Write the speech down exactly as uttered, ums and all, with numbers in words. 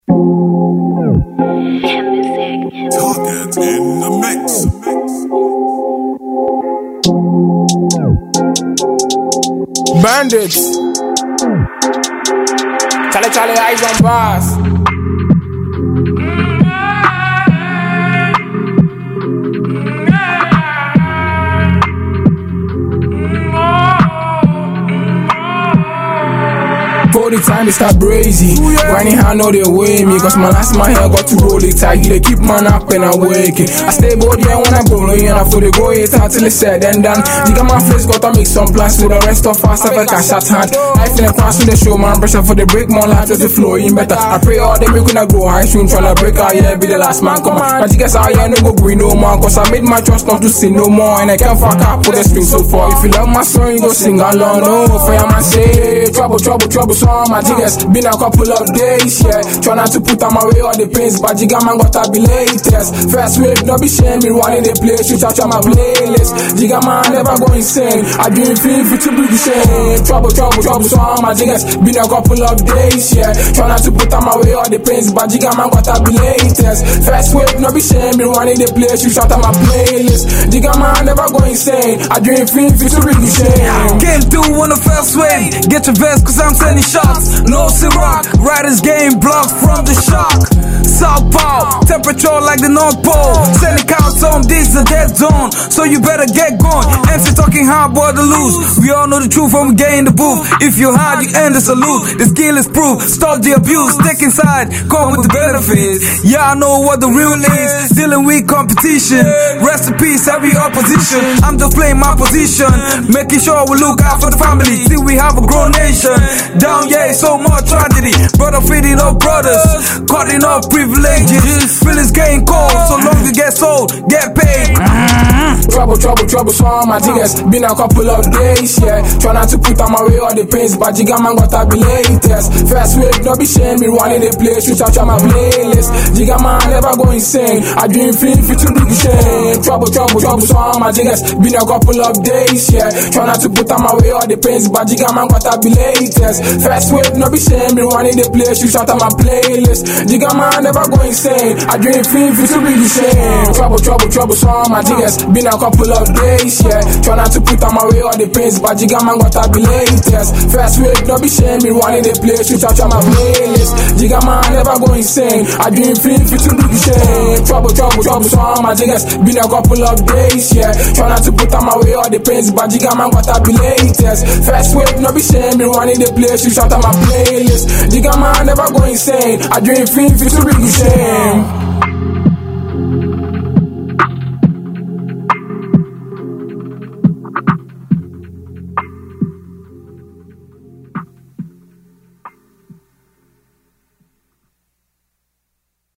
Target in the mix. Bandits. Charlie, Charlie, eyes on bars. For the time they start brazy, grinding how know they weigh me. Cause my last my hair got to roll it tight. They keep man up and I wake it. I stay body and when I go low, and I for the go it out till it's said and done. Digga my face gotta make some plans for the rest of us. I feel cash at hand. Life in the cross with the show, man. Pressure for the break, more life just the flowing better. I pray all day we gonna go high soon. Tryna break out, yeah, be the last man. Come on, but you guess I ain't no go green no more. Cause I made my trust not to sin no more. And I can't fuck up with the string so far. If you love my song, you go sing along. No, for your man say, trouble, trouble, trouble, song, my jiggers. Been a couple of days, yeah. Try not to put on my way all the pains, but Jigga man gotta be latest. First wave, no be shame, me running the place, shoot out on my playlist. Jigga man never go insane. I dream feel fit to be the same. Trouble, trouble, trouble, so all my jiggers. Been a couple of days, yeah. Try not to put on my way all the pains, but Jigga man gotta be latest. First wave, no be shame, me running the place, shoot out on my playlist. Jigga man never go insane. I dream feel fit to be the same. Came through on the first wave. Get your vest, cause I'm sending shots. No Ciroc, riders game blocked from the shock. Southpaw, temperature like the North Pole. Sending counts on this a dead zone, so you better get going. M C talking hard, boy, to lose. We all know the truth when we get in the booth. If you hard, you end the salute. The skill is proof. Stop the abuse, stick inside, come with the benefits. Yeah, I know what the real is. Dealing with competition. Rest in peace, every opposition. I'm just playing my position, making sure we look out for the family. See, we have a grown nation. Down, yeah, so much tragedy. Brother feeding up brothers, cutting up privileges. Feelings getting cold, so long you get sold, get paid. Trouble, trouble, trouble, so all my jiggers. Been a couple of days, yeah. Try not to put on my way all the pains, but Jigga man gotta be latest. First wave, no be shame, me running the place, shoot out on my playlist. Jigga man never go insane. I dream feel fit to be the same. Trouble, trouble, trouble, so all my jiggers. Been a couple of days, yeah. Try not to put on my way all the pains, but Jigga man gotta be latest. First wave, no be shame, me running the place, shoot out on my playlist. Jigga man never go insane. I dream feel fit to be the same. Trouble, trouble, trouble, so all my jiggers. Been a couple of days, yeah. Try not to put on my way all the pains, but Jigga man gotta be latest. First wave, no be shame, me running the place, shoot out on my playlist. Jigga man never go insane. I dream feel fit to be the same. Trouble, trouble, trouble, so all my jiggers. Been a couple of days, yeah. Try not to put on my way all the pains, but Jigga man gotta be latest. First wave, no be shame, me running the place, shoot out on my playlist. Jigga man never go insane. I dream feel fit to be the same.